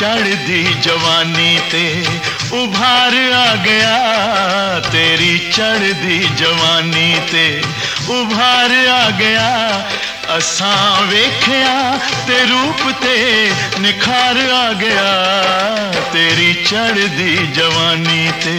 चढ़दी जवानी ते उभार आ गया, तेरी चढ़दी जवानी ते उभार आ गया। असां वेख्या ते रूप ते निखार आ गया, तेरी चढ़दी जवानी ते।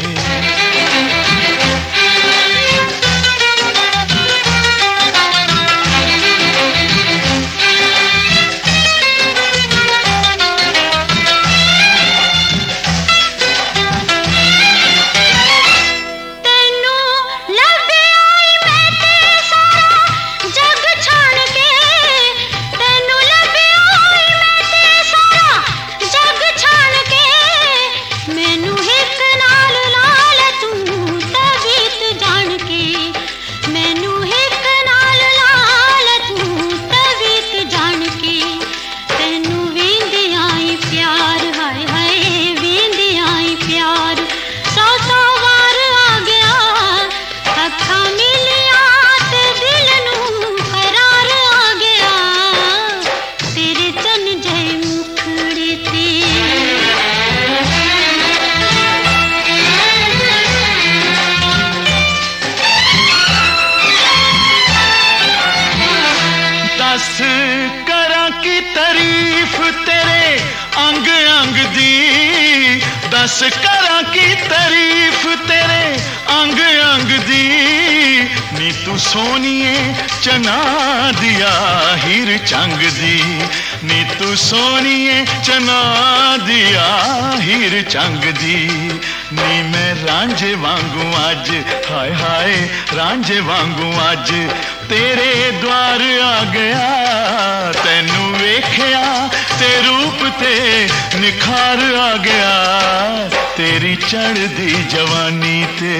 दस करा की तारीफ तेरे अंग अंग दी, दस करा की तारीफ तेरे अंग अंग दी। नी तू सोनिए चना दिया हीर चंग दी, नी तू सोनिए चना दिया हीर चंग दी। नी मैं रांझे वांगू अज, हाय हाय रांझे वांगू अज तेरे द्वार आ गया। तैनू वेख्या ते रूप ते निखार आ गया, तेरी चढ़दी जवानी ते।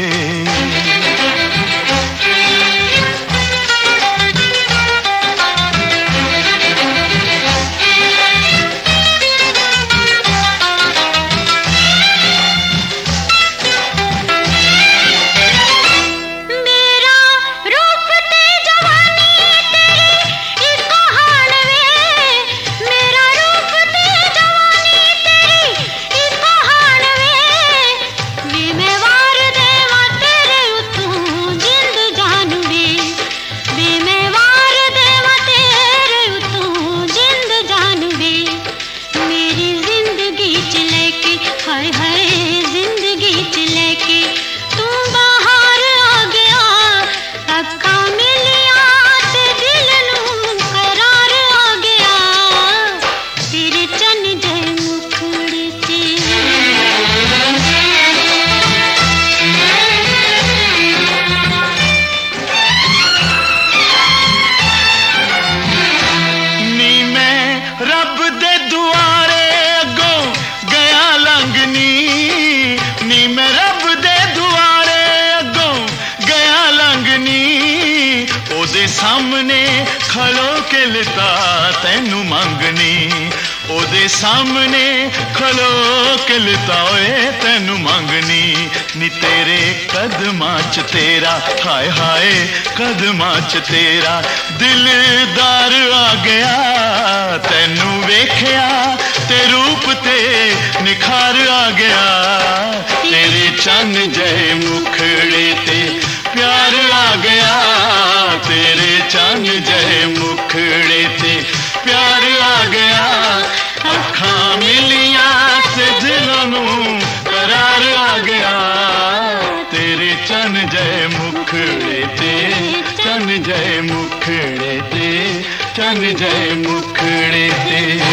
रब दे दुआरे अगों गया लंघनी, नी मैं रब दे दुआरे अगों गया लंघनी। ओदे सामने खलो के लिता तैनू मंगनी, ओदे सामने खलो के लिता ओए तैनू मंगनी। नी तेरे कदमां च तेरा, हाय हाय कदमां च तेरा दिलदार आ गया। तैनू वेख्या ते रूप ते निखार आ गया, तेरे चन जय मुखड़े ते प्यार आ गया, तेरे चन जय मुखड़े ते प्यार आ गया। अखां मिलियां ते दिलों नूं करार आ गया, तेरे चन जय मुखड़े ते, चन जय मुखड़े ते, चन जय मुखड़े ते।